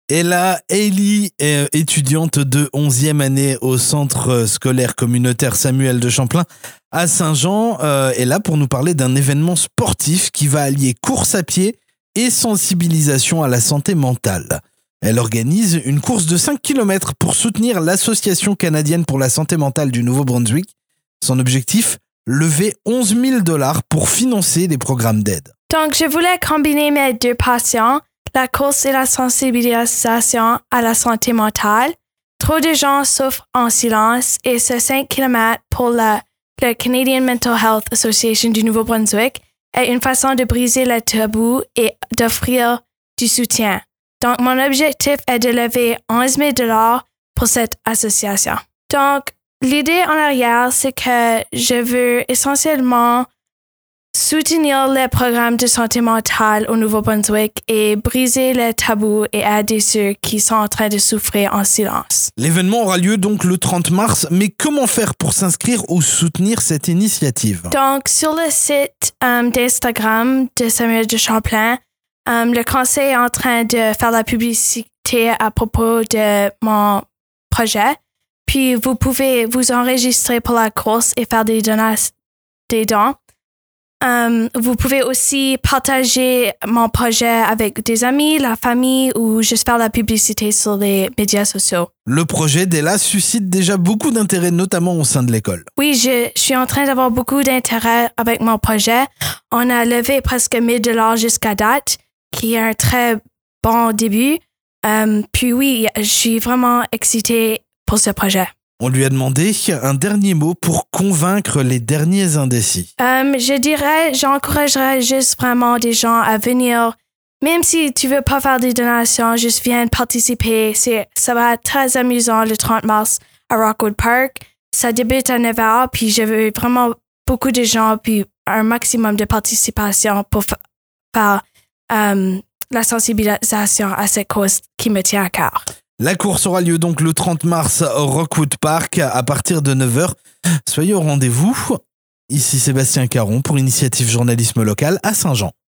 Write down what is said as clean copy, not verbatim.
Et là, Hailey, étudiante de 11e année au centre scolaire communautaire Samuel de Champlain à Saint-Jean, est là pour nous parler d'un événement sportif qui va allier course à pied et sensibilisation à la santé mentale. Elle organise une course de 5 km pour soutenir l'Association canadienne pour la santé mentale du Nouveau-Brunswick. Son objectif, lever 11 000 $ pour financer des programmes d'aide. Donc, je voulais combiner mes deux passions, la course et la sensibilisation à la santé mentale. Trop de gens souffrent en silence et ce 5 km pour le Canadian Mental Health Association du Nouveau-Brunswick est une façon de briser le tabou et d'offrir du soutien. Donc, mon objectif est de lever 11 000 $ pour cette association. Donc, l'idée en arrière, c'est que je veux essentiellement soutenir les programmes de santé mentale au Nouveau-Brunswick et briser les tabous et aider ceux qui sont en train de souffrir en silence. L'événement aura lieu donc le 30 mars, mais comment faire pour s'inscrire ou soutenir cette initiative? Donc, sur le site d'Instagram de Samuel de Champlain, le conseil est en train de faire la publicité à propos de mon projet. Puis, vous pouvez vous enregistrer pour la course et faire des dons. Vous pouvez aussi partager mon projet avec des amis, la famille ou juste faire la publicité sur les médias sociaux. Le projet d'Ella suscite déjà beaucoup d'intérêt, notamment au sein de l'école. Oui, je suis en train d'avoir beaucoup d'intérêt avec mon projet. On a levé presque 1 000 $ jusqu'à date, qui est un très bon début. Puis oui, je suis vraiment excitée pour ce projet. On lui a demandé un dernier mot pour convaincre les derniers indécis. J'encouragerais juste vraiment des gens à venir. Même si tu veux pas faire des donations, juste viens participer. Ça va être très amusant le 30 mars à Rockwood Park. Ça débute à 9h, puis je veux vraiment beaucoup de gens, puis un maximum de participation pour faire la sensibilisation à cette cause qui me tient à cœur. La course aura lieu donc le 30 mars au Rockwood Park à partir de 9h. Soyez au rendez-vous. Ici Sébastien Caron pour Initiative Journalisme Local à Saint-Jean.